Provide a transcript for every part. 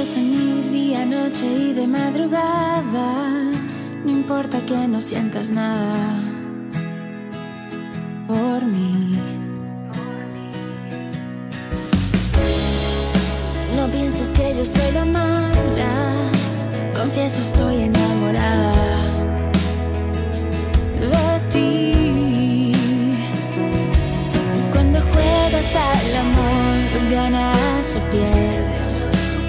Estés en mi día, noche y de madrugada. No importa que no sientas nada por mí. No pienses que yo soy la mala. Confieso, estoy enamorada de ti. Cuando juegas al amor, ganas o pierdes.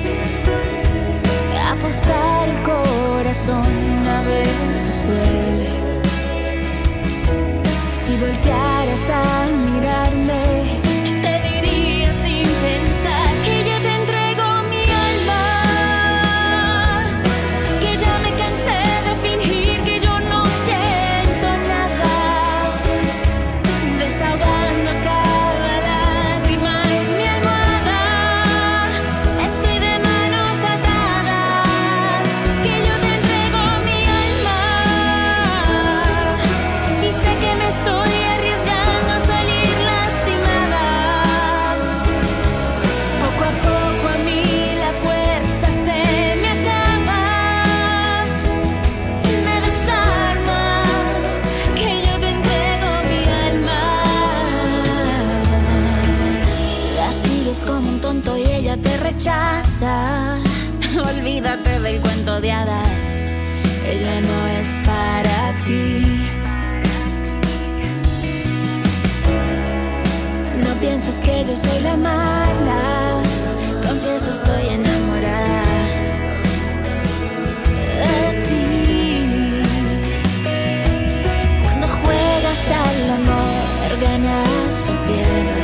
Apostar el corazón a veces duele. Si voltearas a mirarme, te diría sin pensar que yo te entrego mi alma, que ya me cansé de fingir que yo no siento nada, desahogando cada lágrima en mi almohada. Estoy de manos atadas, que yo te entrego mi alma, y sé que me estoy arriesgando a salir lastimada. Poco a poco a mí la fuerza se me acaba. Me desarmas, que yo te entrego mi alma. La sigues como un tonto y ella te rechaza. Olvídate del cuento de hadas, ella no es para ti. No pienses que yo soy la mala. Confieso, estoy enamorada de ti. Cuando juegas al amor, ganas o pierdes.